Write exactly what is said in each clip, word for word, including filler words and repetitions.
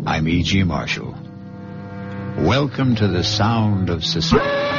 I'm E G. Marshall. Welcome to the sound of suspense.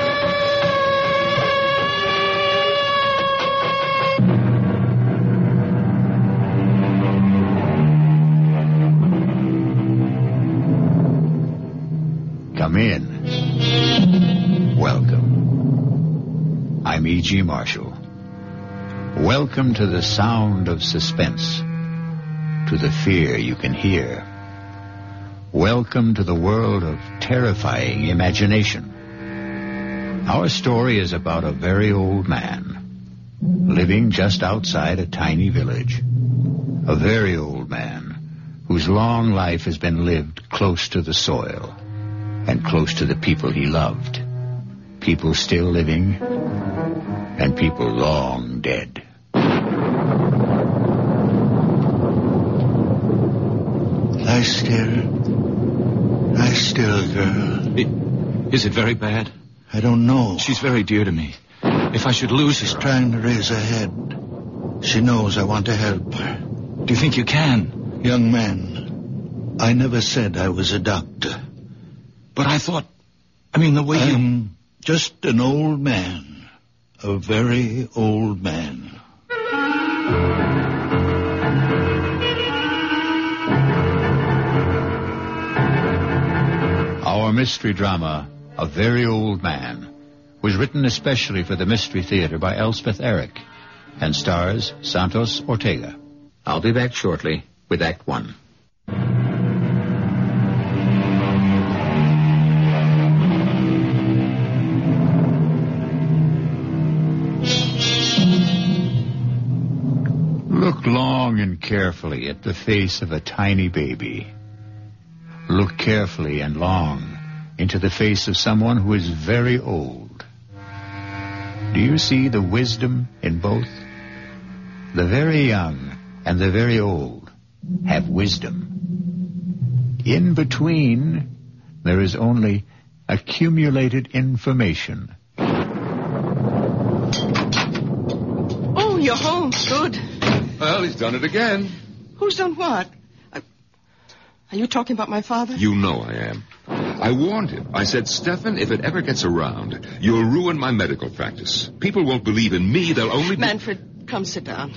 Come in. Welcome. I'm E G. Marshall. Welcome to the sound of suspense, to the fear you can hear. Welcome to the world of terrifying imagination. Our story is about a very old man, living just outside a tiny village. A very old man whose long life has been lived close to the soil and close to the people he loved. People still living and people long dead. Lie still. Lie still, girl. It, is it very bad? I don't know. She's very dear to me. If I should lose her... She's trying to raise her head. She knows I want to help her. Do you think you can? Young man, I never said I was a doctor. But I thought... I mean, the way I'm you... just an old man. A very old man. Our mystery drama, A Very Old Man, was written especially for the Mystery Theater by Elspeth Eric and stars Santos Ortega. I'll be back shortly with Act One. Look long and carefully at the face of a tiny baby. Look carefully and long into the face of someone who is very old. Do you see the wisdom in both? The very young and the very old have wisdom. In between, there is only accumulated information. Oh, you're home. Good. Well, he's done it again. Who's done what? I... Are you talking about my father? You know I am. I warned him. I said, Stefan, if it ever gets around, you'll ruin my medical practice. People won't believe in me. They'll only... Be... Manfred, come sit down.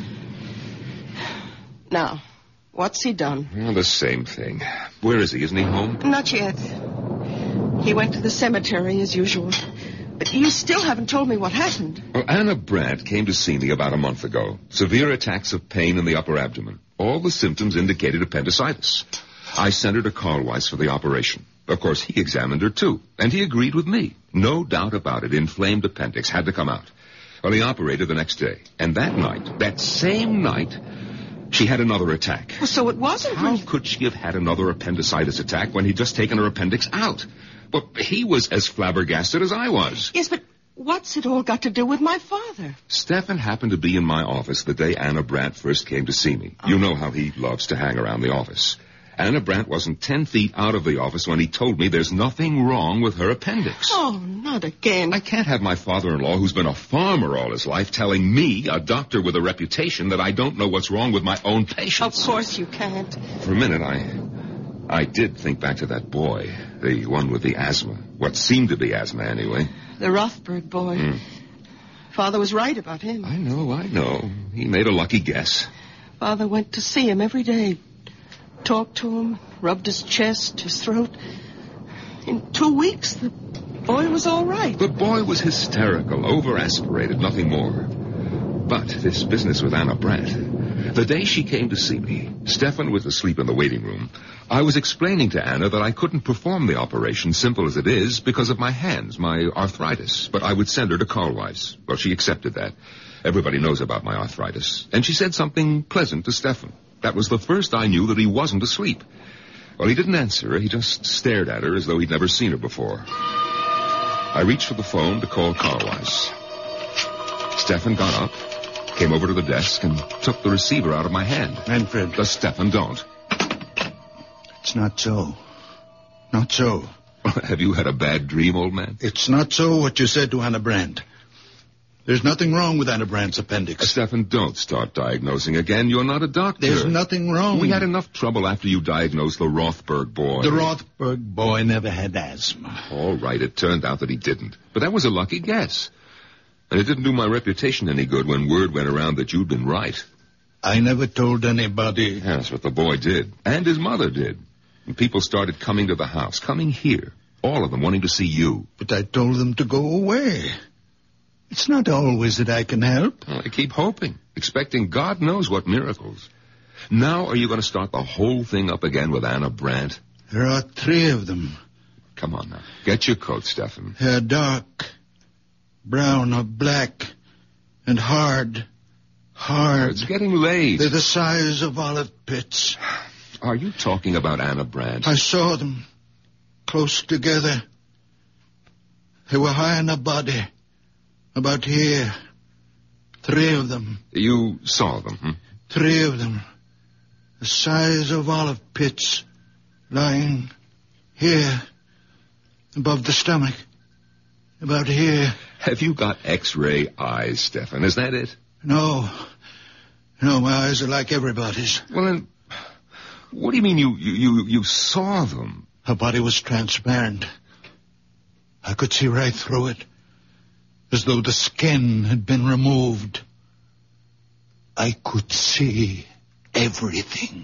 Now, what's he done? Well, the same thing. Where is he? Isn't he home? Not yet. He went to the cemetery as usual. But you still haven't told me what happened. Well, Anna Brandt came to see me about a month ago. Severe attacks of pain in the upper abdomen. All the symptoms indicated appendicitis. I sent her to Carl Weiss for the operation. Of course, he examined her, too, and he agreed with me. No doubt about it, inflamed appendix had to come out. Well, he operated the next day, and that night, that same night, she had another attack. Well, so it wasn't... How when... could she have had another appendicitis attack when he'd just taken her appendix out? Well, he was as flabbergasted as I was. Yes, but what's it all got to do with my father? Stefan happened to be in my office the day Anna Brandt first came to see me. Oh. You know how he loves to hang around the office. Anna Brandt wasn't ten feet out of the office when he told me there's nothing wrong with her appendix. Oh, not again. I can't have my father-in-law, who's been a farmer all his life, telling me, a doctor with a reputation, that I don't know what's wrong with my own patients. Of course you can't. For a minute, I... I did think back to that boy, the one with the asthma. What seemed to be asthma, anyway. The Rothberg boy. Mm. Father was right about him. I know, I know. He made a lucky guess. Father went to see him every day. Talked to him, rubbed his chest, his throat. In two weeks, the boy was all right. The boy was hysterical, over-aspirated, nothing more. But this business with Anna Brandt, the day she came to see me, Stefan was asleep in the waiting room. I was explaining to Anna that I couldn't perform the operation, simple as it is, because of my hands, my arthritis. But I would send her to Carl Weiss. Well, she accepted that. Everybody knows about my arthritis. And she said something pleasant to Stefan. That was the first I knew that he wasn't asleep. Well, he didn't answer. He just stared at her as though he'd never seen her before. I reached for the phone to call Carl Weiss. Stefan got up, came over to the desk, and took the receiver out of my hand. Manfred. The Stefan don't. It's not so. Not so. Have you had a bad dream, old man? It's not so what you said to Anna Brandt. There's nothing wrong with Anna Brandt's appendix. Uh, Stefan, don't start diagnosing again. You're not a doctor. There's nothing wrong. We had enough trouble after you diagnosed the Rothberg boy. The Rothberg boy never had asthma. All right, it turned out that he didn't. But that was a lucky guess. And it didn't do my reputation any good when word went around that you'd been right. I never told anybody. Yes, but the boy did. And his mother did. And people started coming to the house, coming here. All of them wanting to see you. But I told them to go away. It's not always that I can help. Well, I keep hoping, expecting God knows what miracles. Now are you going to start the whole thing up again with Anna Brandt? There are three of them. Come on now. Get your coat, Stefan. They're dark, brown or black, and hard, hard. It's getting late. They're the size of olive pits. Are you talking about Anna Brandt? I saw them, close together. They were high in her body. About here. Three of them. You saw them, hmm? Three of them. The size of olive pits. Lying here. Above the stomach. About here. Have you got X-ray eyes, Stefan? Is that it? No. No, my eyes are like everybody's. Well, then, what do you mean you, you, you, you saw them? Her body was transparent. I could see right through it. As though the skin had been removed. I could see everything.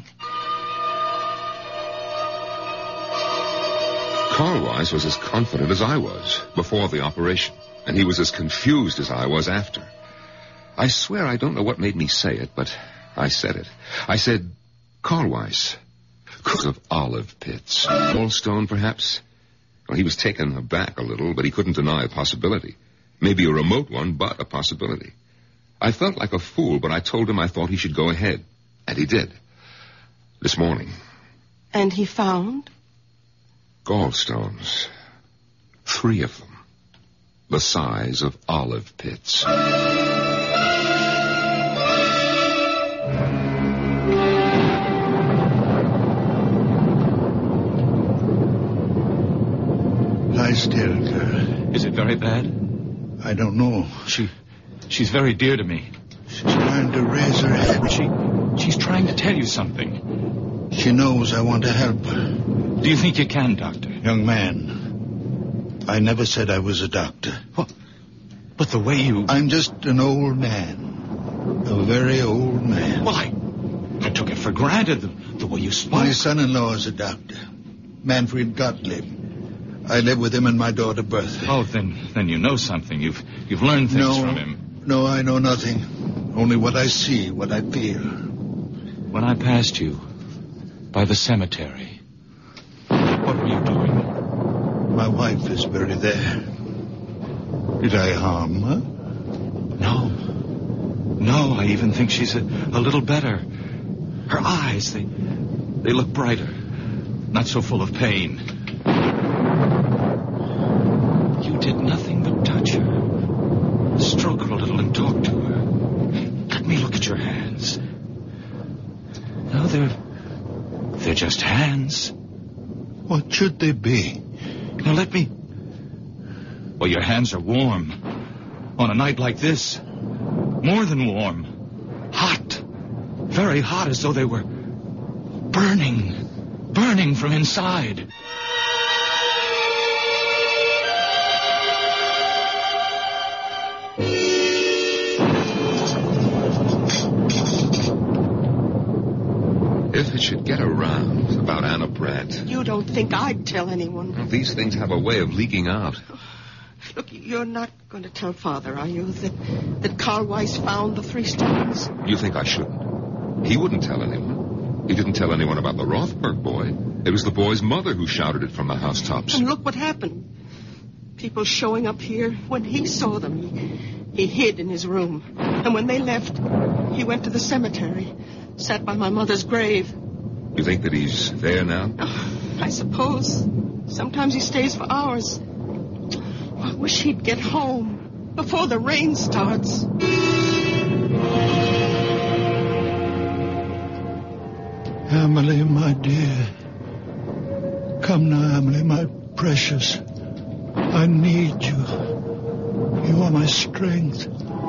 Carl Weiss was as confident as I was before the operation, and he was as confused as I was after. I swear I don't know what made me say it, but I said it. I said, Carl Weiss, because of olive pits. Gallstone, perhaps? Well, he was taken aback a little, but he couldn't deny a possibility. Maybe a remote one, but a possibility. I felt like a fool, but I told him I thought he should go ahead. And he did. This morning. And he found? Gallstones. Three of them. The size of olive pits. Lie still, girl. Is it very bad? I don't know. She, she's very dear to me. She's trying to raise her head. She, she's trying to tell you something. She knows I want to help her. Do you think you can, Doctor? Young man, I never said I was a doctor. What? But the way you... I'm just an old man. A very old man. Well, I, I took it for granted, the, the way you spoke. My son-in-law is a doctor. Manfred Gottlieb. I live with him and my daughter Bertha. Oh, then then you know something. You've you've learned things no, from him. No, I know nothing. Only what I see, what I feel. When I passed you by the cemetery, what were you doing? My wife is buried there. Did I harm her? No. No, I even think she's a, a little better. Her eyes, they they look brighter. Not so full of pain. You did nothing but touch her. Stroke her a little and talk to her. Let me look at your hands. No, they're... They're just hands. What should they be? Now let me... Well, your hands are warm. On a night like this. More than warm. Hot. Very hot, as though they were burning. Burning from inside. If it should get around about Anna Brandt. You don't think I'd tell anyone? Well, these things have a way of leaking out. Look, you're not going to tell Father, are you, that, that Carl Weiss found the three stones? You think I shouldn't? He wouldn't tell anyone. He didn't tell anyone about the Rothberg boy. It was the boy's mother who shouted it from the housetops. And look what happened. People showing up here. When he saw them, he, he hid in his room. And when they left, he went to the cemetery. Sat by my mother's grave. You think that he's there now? Oh, I suppose. Sometimes he stays for hours. I wish he'd get home before the rain starts. Emily, my dear. Come now, Emily, my precious. I need you. You are my strength.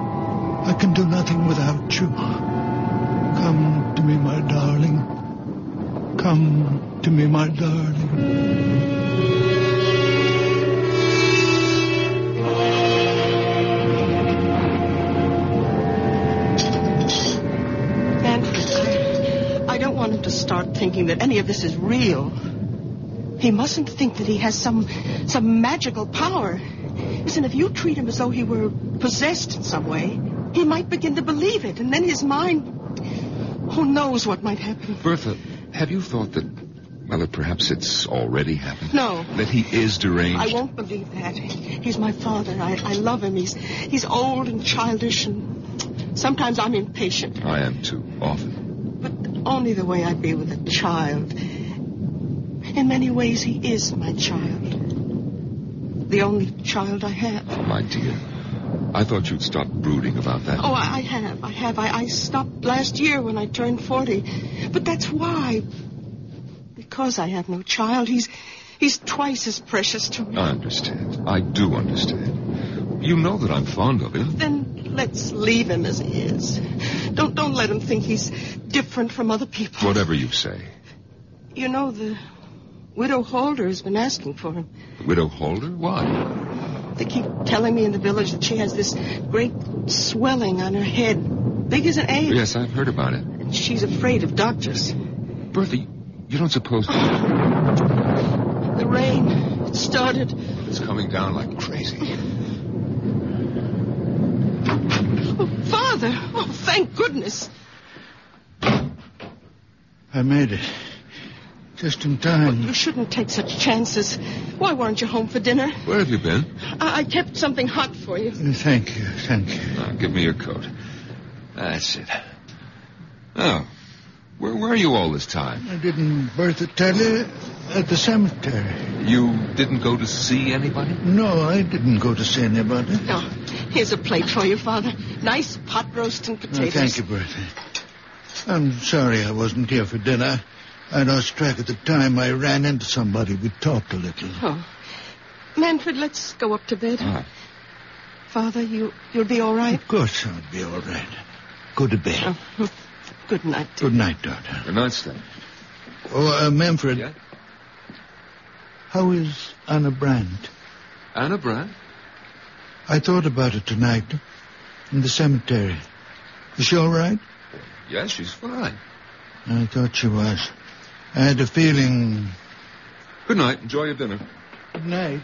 I can do nothing without you. Come to me, my darling. Come to me, my darling. I don't want him to start thinking that any of this is real. He mustn't think that he has some some magical power. Listen, if you treat him as though he were possessed in some way, he might begin to believe it, and then his mind... Who knows what might happen? Bertha, have you thought that, well, that perhaps it's already happened? No. That he is deranged? I won't believe that. He's my father. I, I love him. He's, he's old and childish, and sometimes I'm impatient. I am too, often. But only the way I'd be with a child. In many ways, he is my child. The only child I have. Oh, my dear. I thought you'd stop brooding about that. Oh, I, I have. I have. I, I stopped last year when I turned forty. But that's why. Because I have no child, he's he's twice as precious to me. I understand. I do understand. You know that I'm fond of him. Then let's leave him as he is. Don't don't let him think he's different from other people. Whatever you say. You know, the Widow Holder has been asking for him. The Widow Holder? Why? They keep telling me in the village that she has this great swelling on her head, big as an egg. Yes, I've heard about it. And she's afraid of doctors. Bertha, you don't suppose... The rain, it started. It's coming down like crazy. Oh, Father! Oh, thank goodness. I made it. Just in time. You shouldn't take such chances. Why weren't you home for dinner? Where have you been? I, I kept something hot for you. Thank you, thank you. Now, give me your coat. That's it. Oh, where were you all this time? I didn't Bertha tell you? At the cemetery. You didn't go to see anybody? No, I didn't go to see anybody. No. Here's a plate for you, Father. Nice pot roast and potatoes. Oh, thank you, Bertha. I'm sorry I wasn't here for dinner. I lost track of the time. I ran into somebody. We talked a little. Oh. Manfred, let's go up to bed. Ah. Father, you, you'll be all right? Of course I'll be all right. Go to bed. Oh. Good night. Good night, daughter. Good night, Stan. Oh, uh, Manfred. Yeah? How is Anna Brandt? Anna Brandt? I thought about it tonight. In the cemetery. Is she all right? Yes, she's fine. I thought she was. I had a feeling... Good night. Enjoy your dinner. Good night.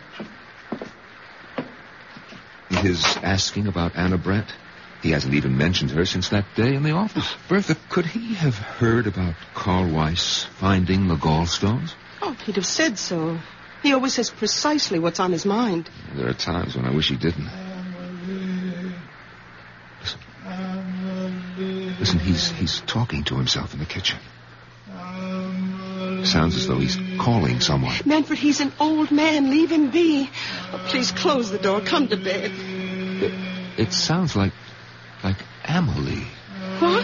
His asking about Anna Brandt? He hasn't even mentioned her since that day in the office. Bertha, could he have heard about Carl Weiss finding the gallstones? Oh, he'd have said so. He always says precisely what's on his mind. There are times when I wish he didn't. Listen, Listen he's, he's talking to himself in the kitchen. Sounds as though he's calling someone. Manfred, he's an old man. Leave him be. Oh, please close the door. Come to bed. It, it sounds like... like Amelie. What?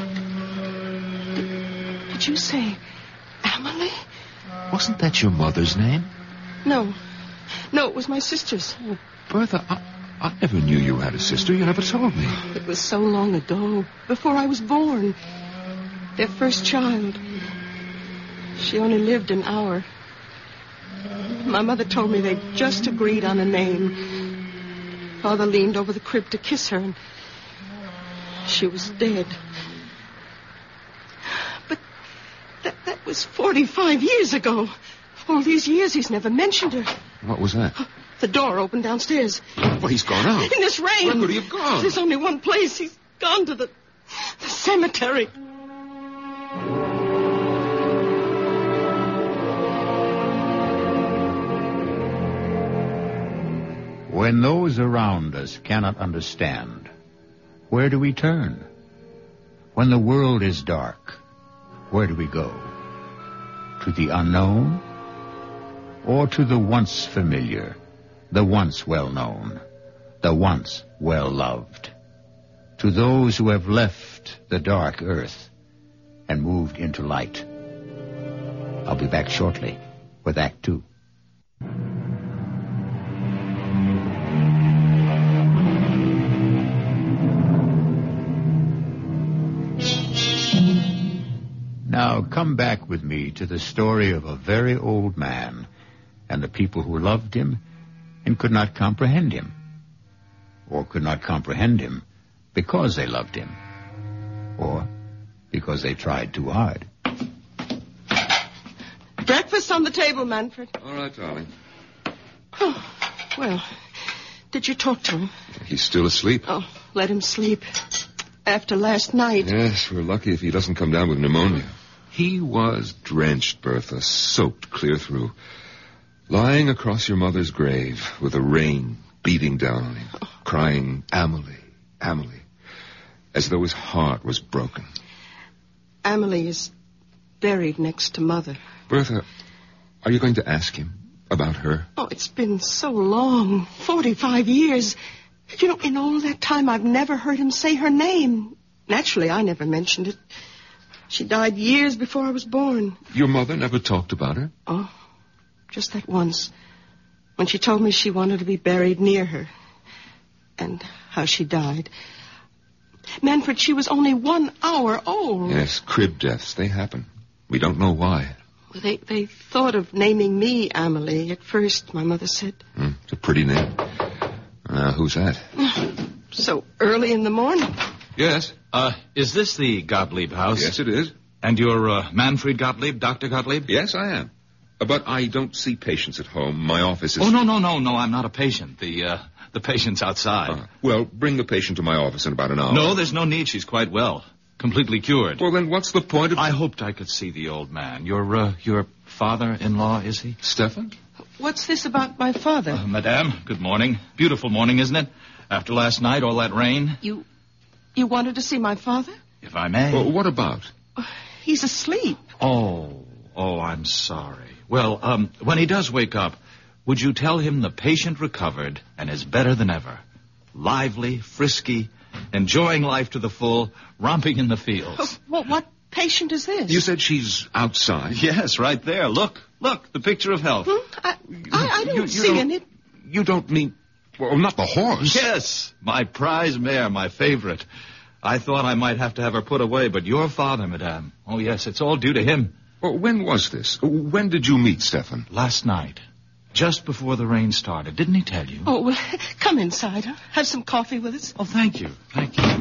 Did, did you say Amelie? Wasn't that your mother's name? No. No, it was my sister's. Oh, Bertha, I, I never knew you had a sister. You never told me. It was so long ago, before I was born. Their first child. She only lived an hour. My mother told me they'd just agreed on a name. Father leaned over the crib to kiss her, and she was dead. But that, that was forty-five years ago. All these years he's never mentioned her. What was that? The door opened downstairs. Well, he's gone out. In this rain. Where could he have gone? There's only one place. He's gone to the, the cemetery. When those around us cannot understand, where do we turn? When the world is dark, where do we go? To the unknown? Or to the once familiar, the once well-known, the once well-loved? To those who have left the dark earth and moved into light. I'll be back shortly with Act Two. Now, come back with me to the story of a very old man and the people who loved him and could not comprehend him, or could not comprehend him because they loved him, or because they tried too hard. Breakfast on the table, Manfred. All right, darling. Oh, well, did you talk to him? He's still asleep. Oh, let him sleep. After last night. Yes, we're lucky if he doesn't come down with pneumonia. He was drenched, Bertha, soaked clear through. Lying across your mother's grave with the rain beating down on him, oh. Crying, Amelie, Amelie, as though his heart was broken. Amelie is buried next to Mother. Bertha, are you going to ask him about her? Oh, it's been so long, forty-five years. You know, in all that time, I've never heard him say her name. Naturally, I never mentioned it. She died years before I was born. Your mother never talked about her? Oh, just that once. When she told me she wanted to be buried near her. And how she died. Manfred, she was only one hour old. Yes, crib deaths, they happen. We don't know why. Well, they, they thought of naming me Amelie at first, my mother said. Mm, it's a pretty name. Uh, who's that? So early in the morning. Yes. Uh, is this the Gottlieb house? Yes, it is. And you're uh, Manfred Gottlieb, Doctor Gottlieb? Yes, I am. Uh, but I don't see patients at home. My office is... Oh, no, no, no, no, I'm not a patient. The, uh, the patient's outside. Uh, well, bring the patient to my office in about an hour. No, there's no need. She's quite well. Completely cured. Well, then what's the point of... I hoped I could see the old man. Your, uh, your father-in-law, is he? Stefan? What's this about my father? Uh, Madame, good morning. Beautiful morning, isn't it? After last night, all that rain. You... you wanted to see my father? If I may. Well, what about? Uh, he's asleep. Oh, oh, I'm sorry. Well, um, when he does wake up, would you tell him the patient recovered and is better than ever? Lively, frisky, enjoying life to the full, romping in the fields. Oh, well, what patient is this? You said she's outside. Yes, right there. Look, look, the picture of health. Hmm? I, I, I don't You- you see don't- any... You don't mean... Well, not the horse. Yes, my prize mare, my favorite. I thought I might have to have her put away, but your father, Madame. Oh, yes, it's all due to him. Well, when was this? When did you meet Stefan? Last night, just before the rain started. Didn't he tell you? Oh, well, come inside. Huh? Have some coffee with us. Oh, thank you, thank you.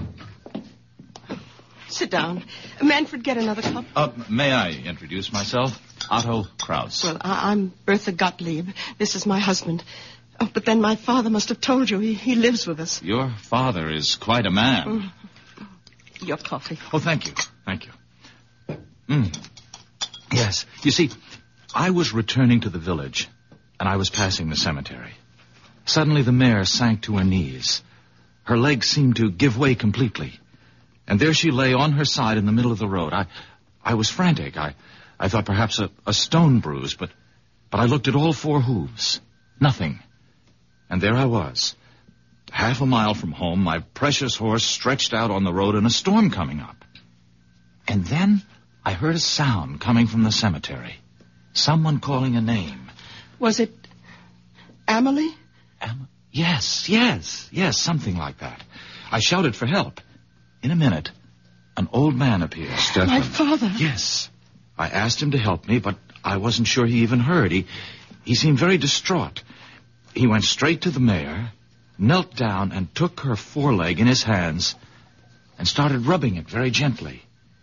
Sit down. Manfred, get another cup. Uh, may I introduce myself? Otto Kraus. Well, I, I'm Bertha Gottlieb. This is my husband. Oh, but then my father must have told you. He, he lives with us. Your father is quite a man. Mm. Your coffee. Oh, thank you, thank you. Mm. Yes, you see, I was returning to the village, and I was passing the cemetery. Suddenly the mare sank to her knees. Her legs seemed to give way completely. And there she lay on her side in the middle of the road. I I was frantic. I, I thought perhaps a, a stone bruise, but, but I looked at all four hooves. Nothing. And there I was, half a mile from home, my precious horse stretched out on the road and a storm coming up. And then I heard a sound coming from the cemetery. Someone calling a name. Was it Amelie? Am- yes, yes, yes, something like that. I shouted for help. In a minute, an old man appeared. Stefan. My father. Yes. I asked him to help me, but I wasn't sure he even heard. He, he seemed very distraught. He went straight to the mare, knelt down and took her foreleg in his hands and started rubbing it very gently.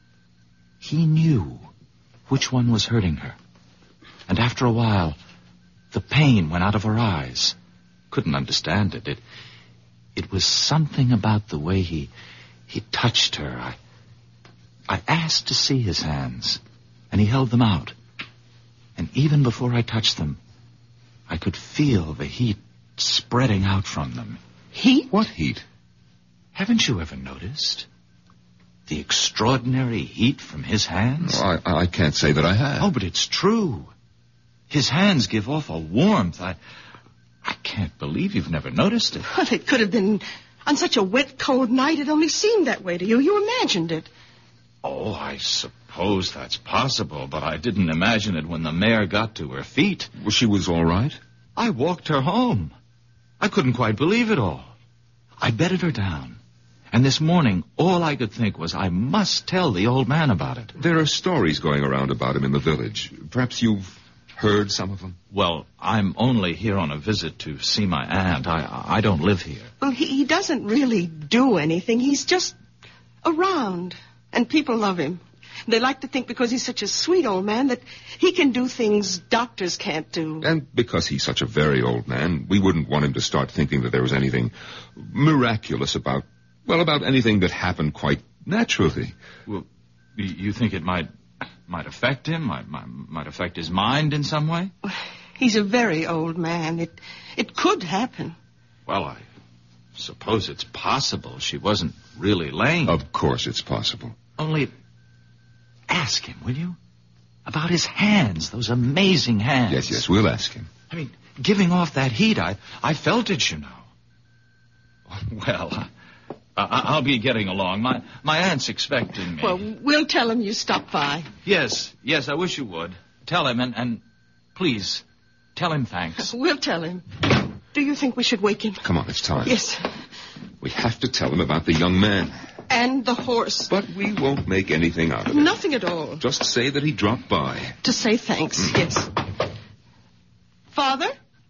He knew which one was hurting her. And after a while, the pain went out of her eyes. Couldn't understand it. It, it was something about the way he, he touched her. I, I asked to see his hands, and he held them out. And even before I touched them, I could feel the heat spreading out from them. Heat? What heat? Haven't you ever noticed the extraordinary heat from his hands? Oh, I, I can't say that I have. Oh, but it's true. His hands give off a warmth. I, I can't believe you've never noticed it. Well, it could have been on such a wet, cold night. It only seemed that way to you. You imagined it. Oh, I suppose that's possible, but I didn't imagine it when the mare got to her feet. Well, she was all right? I walked her home. I couldn't quite believe it all. I bedded her down, And this morning, all I could think was I must tell the old man about it. There are stories going around about him in the village. Perhaps you've heard some of them? Well, I'm only here on a visit to see my aunt. I I don't live here. Well, he, he doesn't really do anything. He's just around, and people love him. They like to think because he's such a sweet old man that he can do things doctors can't do. And because he's such a very old man, we wouldn't want him to start thinking that there was anything miraculous about, well, about anything that happened quite naturally. Well, you think it might might affect him, might, might, might affect his mind in some way? He's a very old man. It, it could happen. Well, I suppose it's possible she wasn't really lame. Of course it's possible. Only ask him, will you? About his hands, those amazing hands. Yes, yes, we'll ask him. I mean, giving off that heat, I, I felt it, you know. Well, I, I'll be getting along. My my aunt's expecting me. Well, we'll tell him you stopped by. Yes, yes, I wish you would. Tell him, and, and please, tell him thanks. We'll tell him. Do you think we should wake him? Come on, it's time. Yes. We have to tell him about the young man. And the horse. But we won't make anything out of it. Nothing at all. Just say that he dropped by. To say thanks, mm. Yes. Father?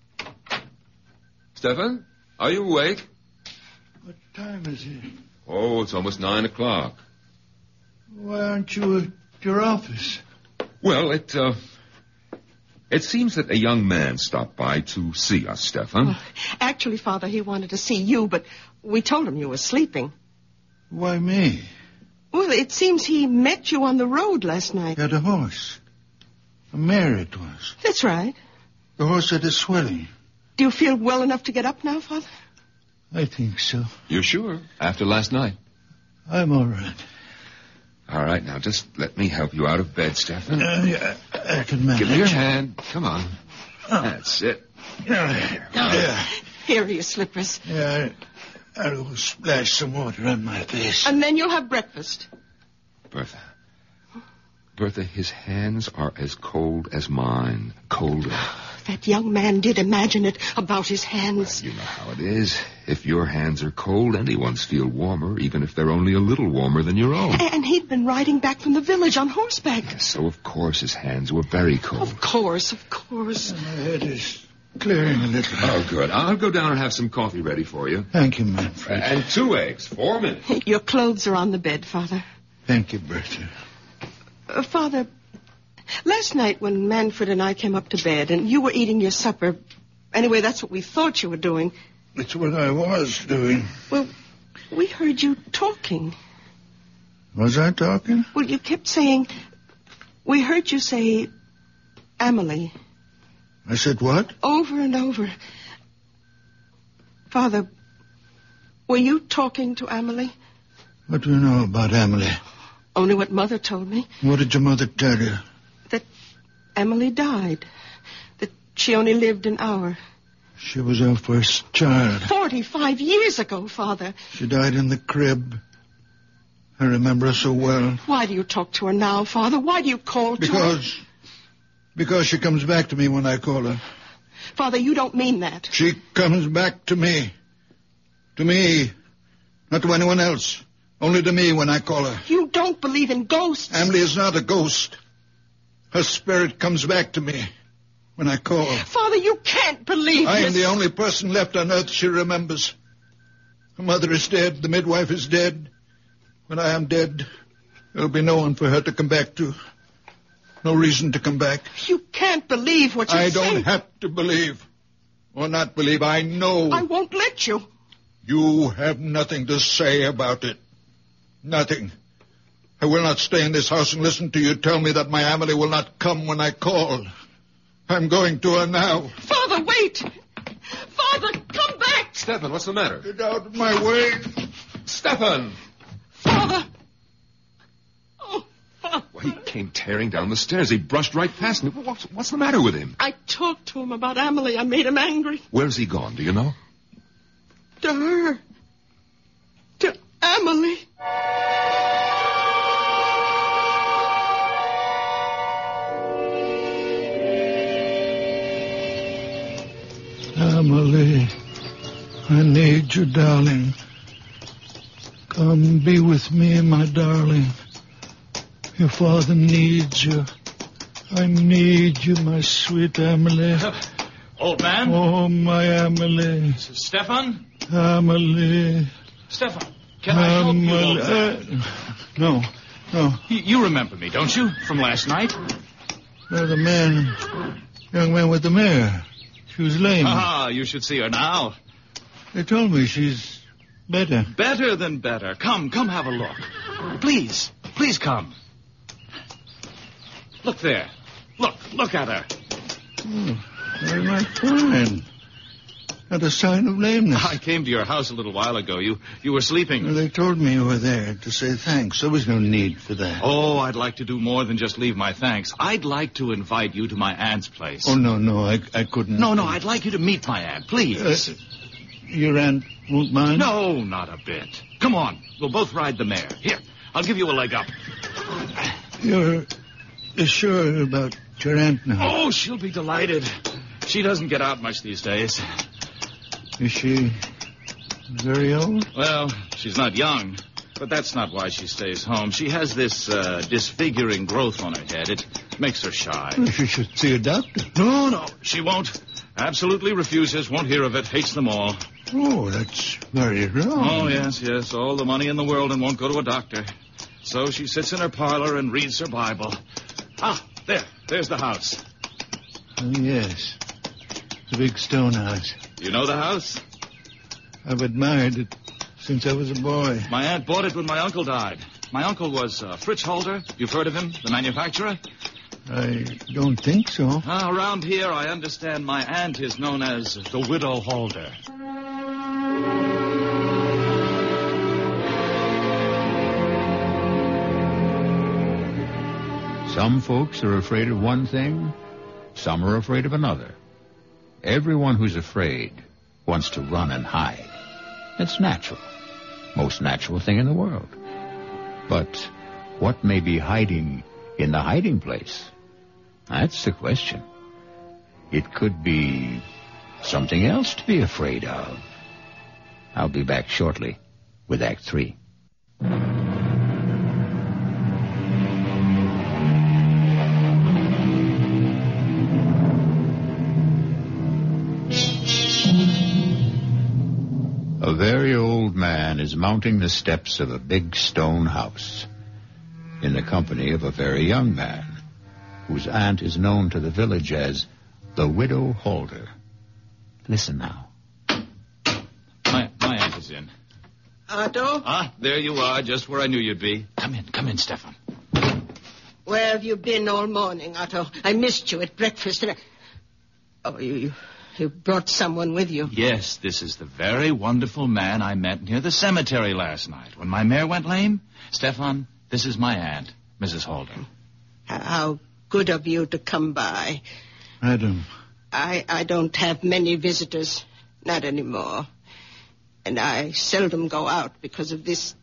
Stefan, are you awake? What time is it? Oh, it's almost nine o'clock. Why aren't you at your office? Well, it, uh... It seems that a young man stopped by to see us, Stefan. Well, actually, Father, he wanted to see you, but we told him you were sleeping. Why me? Well, it seems he met you on the road last night. Got a horse. A mare it was. That's right. The horse had a swelling. Do you feel well enough to get up now, Father? I think so. You're sure? After last night? I'm all right. All right, now just let me help you out of bed, Stefan. Uh, yeah, I can manage. Give me your hand. Come on. Oh. That's it. Yeah. yeah. Here are your slippers. Yeah, I, I'll splash some water on my face. And then you'll have breakfast. Bertha. Bertha, his hands are as cold as mine. Colder. That young man did imagine it about his hands. Well, you know how it is. If your hands are cold, anyone's feel warmer, even if they're only a little warmer than your own. And he'd been riding back from the village on horseback. Yes, so of course his hands were very cold. Of course, of course. My head is clearing a little. Oh, good. I'll go down and have some coffee ready for you. Thank you, Manfred. And two eggs. Four minutes. Your clothes are on the bed, Father. Thank you, Bertha. Uh, Father, last night when Manfred and I came up to bed and you were eating your supper, anyway, that's what we thought you were doing. It's what I was doing. Well, we heard you talking. Was I talking? Well, you kept saying, we heard you say, Amelie. I said what? Over and over. Father, were you talking to Amelie? What do you know about Amelie? Only what Mother told me. What did your mother tell you? That Amelie died. That she only lived an hour. She was our first child. Forty-five years ago, Father. She died in the crib. I remember her so well. Why do you talk to her now, Father? Why do you call to her? Because... Because she comes back to me when I call her. Father, you don't mean that. She comes back to me. To me. Not to anyone else. Only to me when I call her. You don't believe in ghosts. Amelie is not a ghost. Her spirit comes back to me when I call her. Father, you can't believe I this. am the only person left on earth she remembers. Her mother is dead. The midwife is dead. When I am dead, there'll be no one for her to come back to. No reason to come back. You can't believe what you say. I don't have to believe. Or not believe. I know. I won't let you. You have nothing to say about it. Nothing. I will not stay in this house and listen to you tell me that my Amelie will not come when I call. I'm going to her now. Father, wait. Father, come back. Stefan, what's the matter? Get out of my way. Stefan! Father. Oh, Father. Well, he came tearing down the stairs. He brushed right past me. What's, what's the matter with him? I talked to him about Amelie. I made him angry. Where's he gone? Do you know? To her. To Amelie. Amelie, I need you, darling. Come be with me, my darling. Your father needs you. I need you, my sweet Amelie. Old man? Oh, my Amelie. Stefan? Amelie. Stefan, can I help you, old man? Uh, no, no. You, you remember me, don't you? From last night? No, the man, young man with the mare. She was lame. Ah, you should see her now. They told me she's better. Better than better. Come, come have a look. Please, please come. Look there. Look, look at her. Oh, very much fine. Not a sign of lameness. I came to your house a little while ago. You you were sleeping. Well, they told me you were there to say thanks. There was no need for that. Oh, I'd like to do more than just leave my thanks. I'd like to invite you to my aunt's place. Oh, no, no, I, I couldn't. No, no, I'd like you to meet my aunt, please. Uh, your aunt won't mind? No, not a bit. Come on, we'll both ride the mare. Here, I'll give you a leg up. You're sure about your aunt now? Oh, she'll be delighted. She doesn't get out much these days. Is she very old? Well, she's not young, but that's not why she stays home. She has this uh, disfiguring growth on her head. It makes her shy. Well, she should see a doctor. No, no, she won't. Absolutely refuses, won't hear of it, hates them all. Oh, that's very wrong. Oh, yes, yes, all the money in the world and won't go to a doctor. So she sits in her parlor and reads her Bible. Ah, there, there's the house. Oh, yes. The big stone house. You know the house? I've admired it since I was a boy. My aunt bought it when my uncle died. My uncle was uh, Fritz Holder. You've heard of him, the manufacturer? I don't think so. Uh, around here, I understand my aunt is known as the Widow Holder. Some folks are afraid of one thing, some are afraid of another. Everyone who's afraid wants to run and hide. It's natural. Most natural thing in the world. But what may be hiding in the hiding place? That's the question. It could be something else to be afraid of. I'll be back shortly with Act Three. A very old man is mounting the steps of a big stone house in the company of a very young man whose aunt is known to the village as the Widow Holder. Listen now. My, my aunt is in. Otto? Ah, there you are, just where I knew you'd be. Come in, come in, Stefan. Where have you been all morning, Otto? I missed you at breakfast and I... Oh, you, you, you brought someone with you. Yes, this is the very wonderful man I met near the cemetery last night when my mare went lame. Stefan, this is my aunt, Missus Holder. How good of you to come by. Madam. I, I don't have many visitors, not anymore. And I seldom go out because of this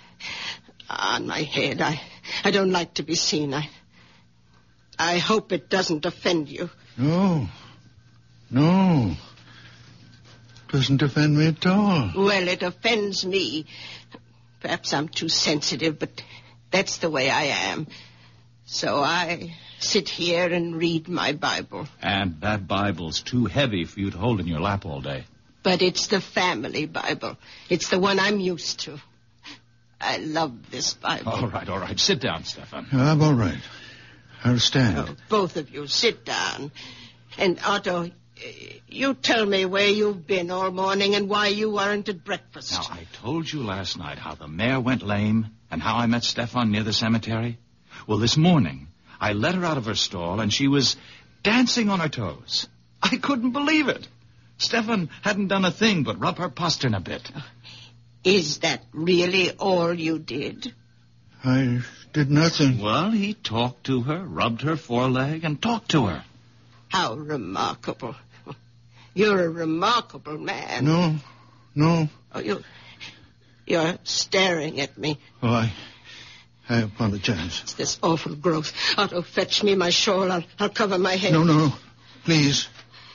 on my head. I, I don't like to be seen. I, I hope it doesn't offend you. No. No. Doesn't offend me at all. Well, it offends me. Perhaps I'm too sensitive, but that's the way I am. So I sit here and read my Bible. And that Bible's too heavy for you to hold in your lap all day. But it's the family Bible. It's the one I'm used to. I love this Bible. All right, all right. Sit down, Stefan. I'm all right. I'll stand. Oh, both of you, sit down. And Otto, you tell me where you've been all morning and why you weren't at breakfast. Now, I told you last night how the mare went lame and how I met Stefan near the cemetery. Well, this morning, I let her out of her stall and she was dancing on her toes. I couldn't believe it. Stefan hadn't done a thing but rub her postern a bit. Is that really all you did? I did nothing. Well, he talked to her, rubbed her foreleg, and talked to her. How remarkable. You're a remarkable man. No, no. Oh, you, you're staring at me. Oh, I, I apologize. It's this awful growth. Otto, fetch me my shawl. I'll, I'll cover my head. No, no, please.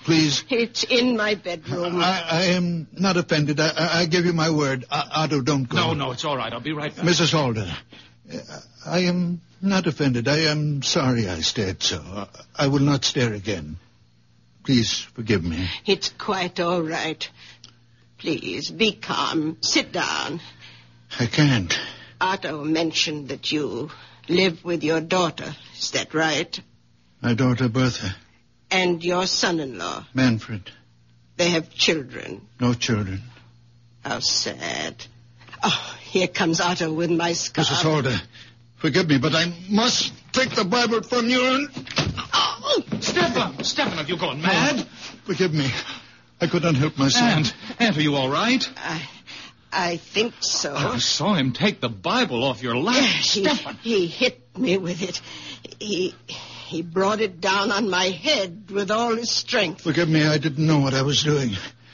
please. It's in my bedroom. I, I am not offended. I, I, I give you my word. Uh, Otto, don't go. No, no, it's all right. I'll be right back. Missus Halder, uh, I am not offended. I am sorry I stared so. I will not stare again. Please forgive me. It's quite all right. Please, be calm. Sit down. I can't. Otto mentioned that you live with your daughter. Is that right? My daughter, Bertha. And your son-in-law. Manfred. They have children. No children. How sad. Oh, here comes Otto with my scarf. Missus Halder, forgive me, but I must take the Bible from you and... Oh, Stefan! Stefan, have you gone mad? Oh, forgive me. I could not help myself. Aunt, Aunt, are you all right? I, I think so. I saw him take the Bible off your lap. He, Stefan! he hit me with it. He... He brought it down on my head with all his strength. Forgive me, I didn't know what I was doing.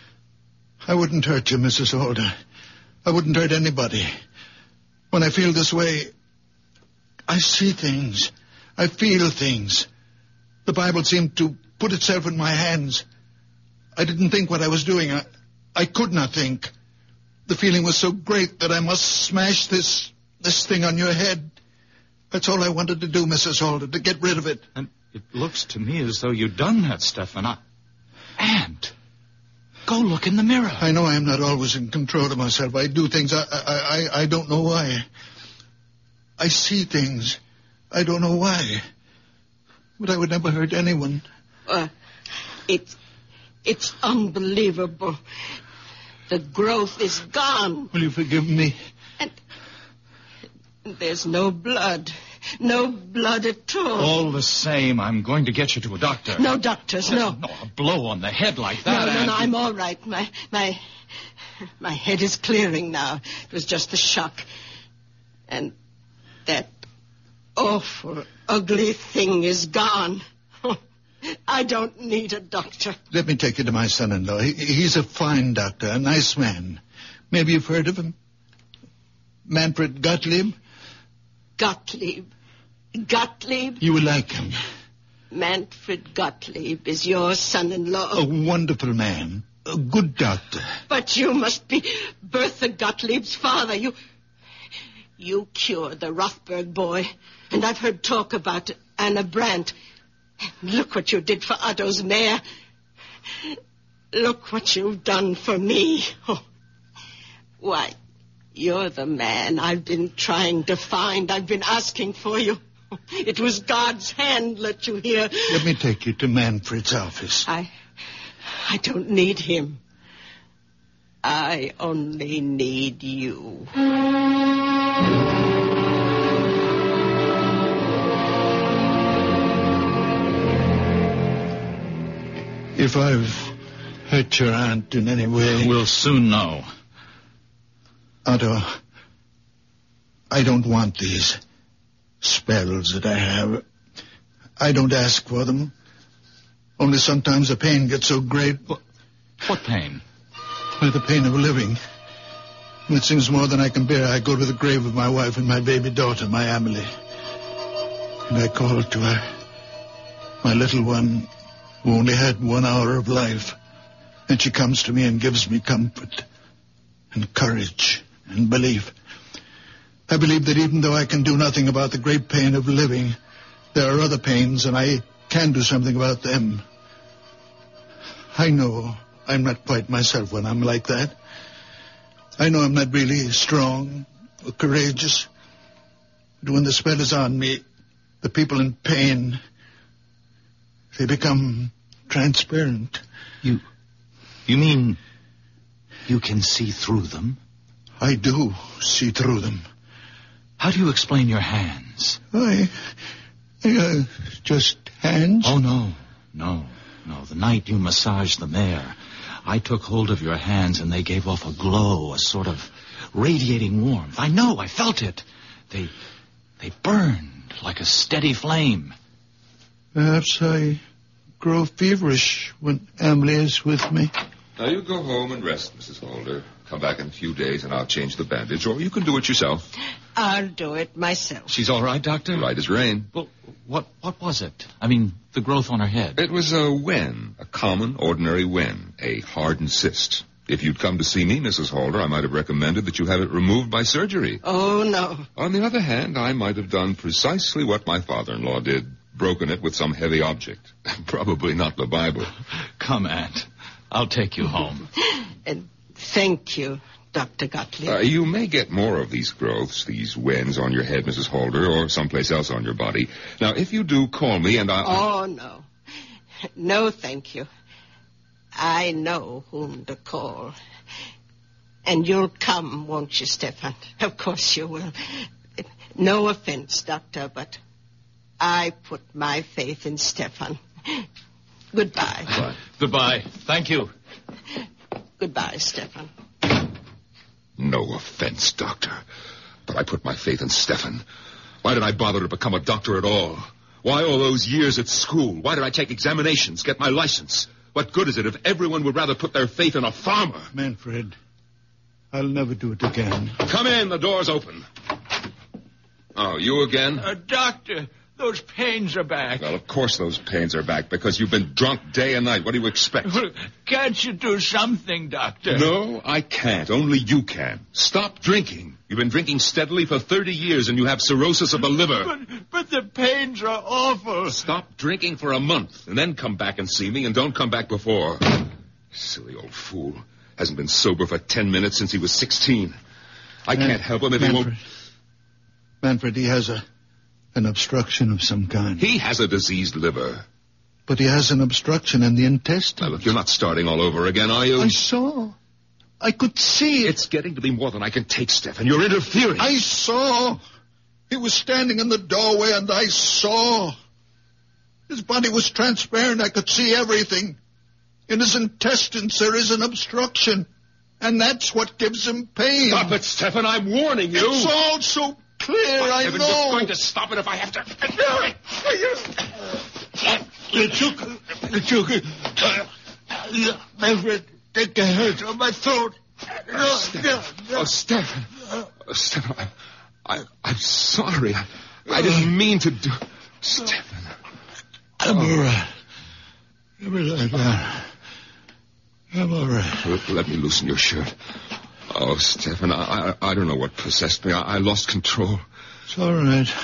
I wouldn't hurt you, Missus Halder. I wouldn't hurt anybody. When I feel this way, I see things. I feel things. The Bible seemed to put itself in my hands. I didn't think what I was doing. I, I could not think. The feeling was so great that I must smash this, this thing on your head. That's all I wanted to do, Missus Halder, to get rid of it. And it looks to me as though you'd done that, Stefan. I... Aunt, go look in the mirror. I know I am not always in control of myself. I do things. I, I, I, I don't know why. I see things. I don't know why. But I would never hurt anyone. Uh, it's, it's unbelievable. The growth is gone. Will you forgive me? And there's no blood. No blood at all. All the same, I'm going to get you to a doctor. No doctors, no. No, a blow on the head like that. No, no, Aunt. no, I'm all right. My, my, my head is clearing now. It was just a shock. And that awful, ugly thing is gone. I don't need a doctor. Let me take you to my son-in-law. He, he's a fine doctor, a nice man. Maybe you've heard of him? Manfred Gottlieb? Gottlieb. Gottlieb? You will like him. Manfred Gottlieb is your son-in-law. A wonderful man. A good doctor. But you must be Bertha Gottlieb's father. You you cured the Rothberg boy. And I've heard talk about Anna Brandt. Look what you did for Otto's mare. Look what you've done for me. Oh. Why, you're the man I've been trying to find. I've been asking for you. It was God's hand let you here. Let me take you to Manfred's office. I... I don't need him. I only need you. If I've hurt your aunt in any way... We'll soon know. Otto, I don't want these spells that I have. I don't ask for them. Only sometimes the pain gets so great. What pain? Why, the pain of living. When it seems more than I can bear, I go to the grave of my wife and my baby daughter, my Amelie. And I call to her, my little one who only had one hour of life. And she comes to me and gives me comfort and courage and belief. I believe that even though I can do nothing about the great pain of living, there are other pains, and I can do something about them. I know I'm not quite myself when I'm like that. I know I'm not really strong or courageous. But when the spell is on me, the people in pain, they become transparent. You, you mean you can see through them? I do see through them. How do you explain your hands? I, uh, just hands? Oh, no, no, no. The night you massaged the mare, I took hold of your hands and they gave off a glow, a sort of radiating warmth. I know, I felt it. They, they burned like a steady flame. Perhaps I grow feverish when Emily is with me. Now you go home and rest, Missus Halder. Come back in a few days and I'll change the bandage, or you can do it yourself. I'll do it myself. She's all right, Doctor? Right as rain. Well, what what was it? I mean, the growth on her head. It was a wen, a common, ordinary wen, a hardened cyst. If you'd come to see me, Missus Halder, I might have recommended that you have it removed by surgery. Oh, no. On the other hand, I might have done precisely what my father-in-law did, broken it with some heavy object. Probably not the Bible. Come, Aunt. I'll take you home. And thank you, Doctor Gottlieb. Uh, you may get more of these growths, these wens on your head, Missus Halder, or someplace else on your body. Now, if you do, call me and I'll... Oh, no. No, thank you. I know whom to call. And you'll come, won't you, Stefan? Of course you will. No offense, Doctor, but I put my faith in Stefan. Goodbye. Goodbye. Goodbye. Thank you. Goodbye, Stefan. No offense, Doctor, but I put my faith in Stefan. Why did I bother to become a doctor at all? Why all those years at school? Why did I take examinations, get my license? What good is it if everyone would rather put their faith in a farmer? Manfred, I'll never do it again. Come in, the door's open. Oh, you again? Uh, doctor, those pains are back. Well, of course those pains are back, because you've been drunk day and night. What do you expect? Well, can't you do something, Doctor? No, I can't. Only you can. Stop drinking. You've been drinking steadily for thirty years, and you have cirrhosis of the liver. But, but the pains are awful. Stop drinking for a month, and then come back and see me, and don't come back before. Silly old fool. Hasn't been sober for ten minutes since he was sixteen. I Man- can't help him if Manfred. he won't... Manfred, he has a an obstruction of some kind. He has a diseased liver. But he has an obstruction in the intestine. Now, look, you're not starting all over again, are you? I saw. I could see it. It's getting to be more than I can take, Stefan. You're interfering. I saw. He was standing in the doorway, and I saw. His body was transparent. I could see everything. In his intestines, there is an obstruction. And that's what gives him pain. Stop it, Stefan. I'm warning you. It's all so clear, By I heaven, know. You're going to stop it if I have to. It took, it took, uh, Manfred, take the hurt on my throat. No, Stefan. no, no. Oh, Stefan. Oh, Stefan, I, I, I'm sorry. I, I didn't mean to do... Stefan. I'm all right. Give me that down. I'm all right. Let, let me loosen your shirt. Oh, Stefan, I, I, I don't know what possessed me. I, I lost control. It's all right.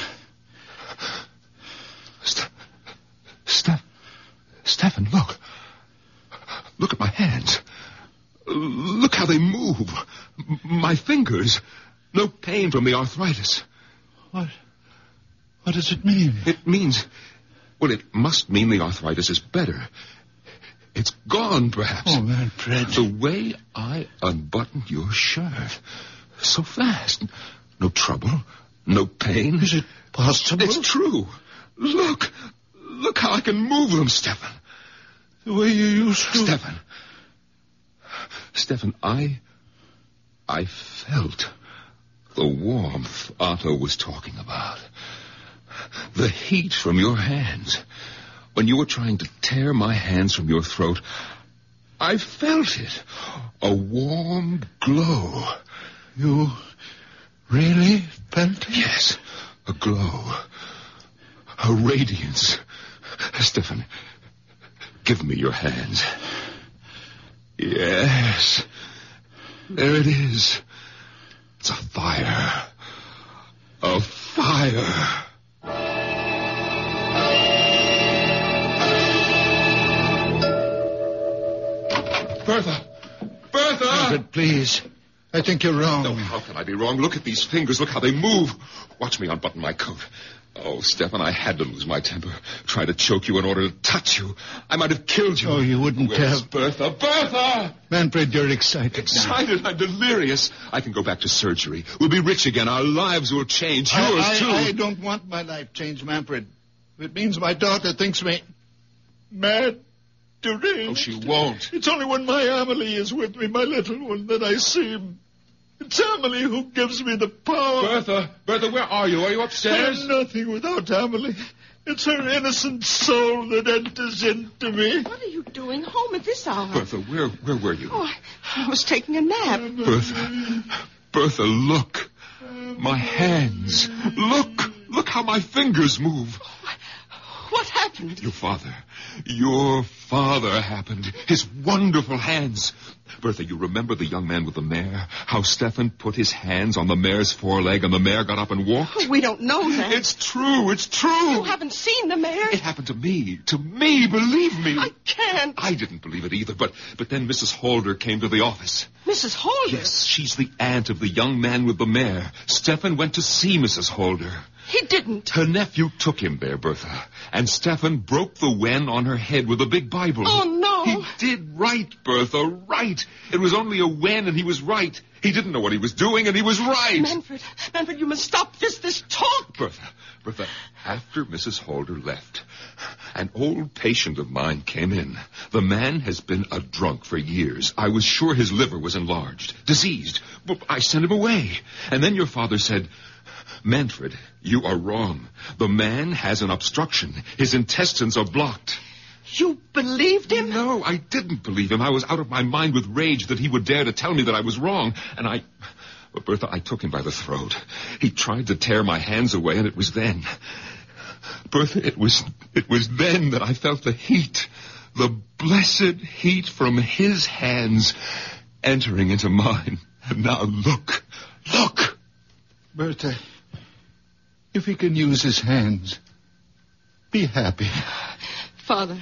Ste- Steph, Stefan, look. Look at my hands. Look how they move. M- my fingers. No pain from the arthritis. What? What does it mean? It means... Well, it must mean the arthritis is better. It's gone, perhaps. Oh, Manfred. The way I unbuttoned your shirt. So fast. No trouble. No pain. Is it possible? It's true. Look. Look how I can move them, Stefan. The way you used to. Stefan. Stefan, I... I felt the warmth Otto was talking about. The heat from your hands. When you were trying to tear my hands from your throat, I felt it. A warm glow. You really felt it? Yes, a glow. A radiance. Stefan, give me your hands. Yes. There it is. It's a fire. A fire. Bertha! Bertha! Manfred, please. I think you're wrong. No, how can I be wrong? Look at these fingers. Look how they move. Watch me unbutton my coat. Oh, Stefan, I had to lose my temper. Try to choke you in order to touch you. I might have killed you. Oh, you wouldn't Where's have. Bertha? Bertha! Manfred, you're excited now. Excited. I'm delirious. I can go back to surgery. We'll be rich again. Our lives will change. Yours, I, I, too. I don't want my life changed, Manfred. It means my daughter thinks me mad, deranged. Oh, she won't. It's only when my Amelie is with me, my little one, that I seem. It's Amelie who gives me the power. Bertha, Bertha, where are you? Are you upstairs? I'm nothing without Amelie. It's her innocent soul that enters into me. What are you doing home at this hour? Bertha, where where were you? Oh, I, I was taking a nap. Bertha, Bertha, look. My hands. Look. Look how my fingers move. What happened? Your father. Your father happened. His wonderful hands. Bertha, you remember the young man with the mare? How Stefan put his hands on the mare's foreleg and the mare got up and walked? We don't know that. It's true. It's true. You haven't seen the mare? It happened to me. To me, believe me. I can't. I didn't believe it either, but, but then Missus Holder came to the office. Missus Holder? Yes, she's the aunt of the young man with the mare. Stefan went to see Missus Holder. He didn't. Her nephew took him there, Bertha. And Stefan broke the wen on her head with a big Bible. Oh, no. He did right, Bertha, right. It was only a wen, and he was right. He didn't know what he was doing, and he was right. Manfred, Manfred, you must stop this, this talk. Bertha, Bertha, after Missus Holder left, an old patient of mine came in. The man has been a drunk for years. I was sure his liver was enlarged, diseased. But I sent him away. And then your father said, Manfred, you are wrong. The man has an obstruction. His intestines are blocked. You believed him? No, I didn't believe him. I was out of my mind with rage that he would dare to tell me that I was wrong. And I... But Bertha, I took him by the throat. He tried to tear my hands away, and it was then... Bertha, it was, it was then that I felt the heat, the blessed heat from his hands entering into mine. And now look, look. Bertha, if he can use his hands, be happy. Father,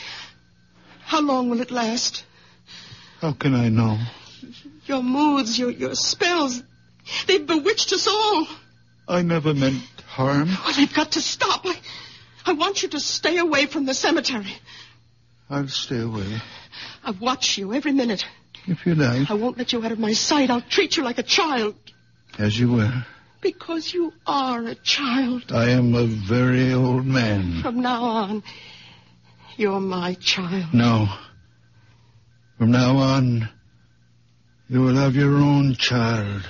how long will it last? How can I know? Your moods, your, your spells, they've bewitched us all. I never meant harm. Well, they've got to stop. I, I want you to stay away from the cemetery. I'll stay away. I watch you every minute. If you like. I won't let you out of my sight. I'll treat you like a child. As you were. Because you are a child. I am a very old man. From now on, you're my child. No. From now on, you will have your own child.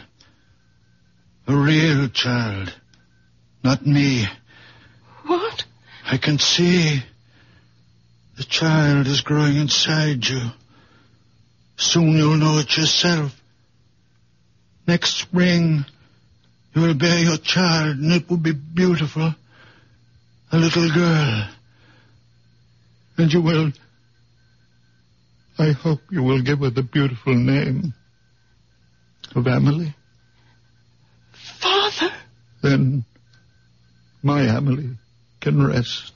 A real child. Not me. What? I can see the child is growing inside you. Soon you'll know it yourself. Next spring, you will bear your child, and it will be beautiful. A little girl. And you will... I hope you will give her the beautiful name of Emily. Father? Then my Emily can rest.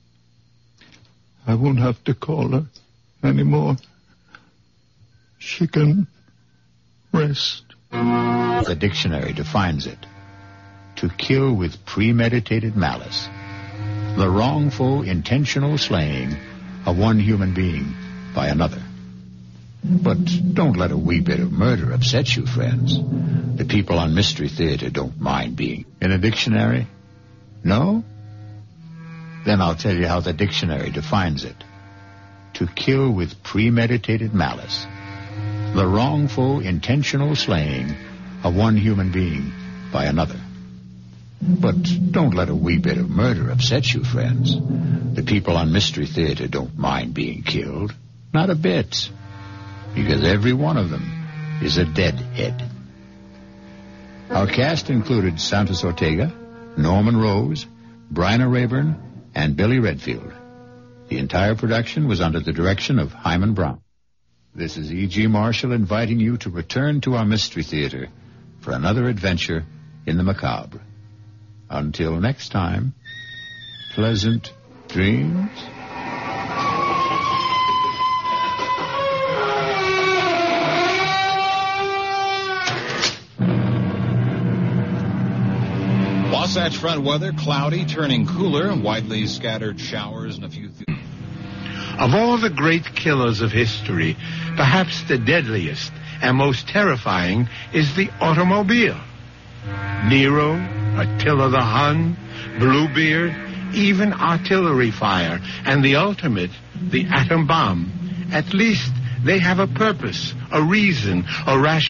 I won't have to call her anymore. She can rest. The dictionary defines it. To kill with premeditated malice. The wrongful, intentional slaying of one human being by another. But don't let a wee bit of murder upset you, friends. The people on Mystery Theater don't mind being in a dictionary. No? Then I'll tell you how the dictionary defines it. To kill with premeditated malice. The wrongful, intentional slaying of one human being by another. But don't let a wee bit of murder upset you, friends. The people on Mystery Theater don't mind being killed. Not a bit. Because every one of them is a deadhead. Our cast included Santos Ortega, Norman Rose, Bryna Rayburn, and Billy Redfield. The entire production was under the direction of Hyman Brown. This is E G. Marshall inviting you to return to our Mystery Theater for another adventure in the macabre. Until next time, pleasant dreams. Wasatch Front weather, cloudy, turning cooler, widely scattered showers and a few... Th- Of all the great killers of history, perhaps the deadliest and most terrifying is the automobile. Nero, Attila the Hun, Bluebeard, even artillery fire, and the ultimate, the atom bomb. At least they have a purpose, a reason, a rationale.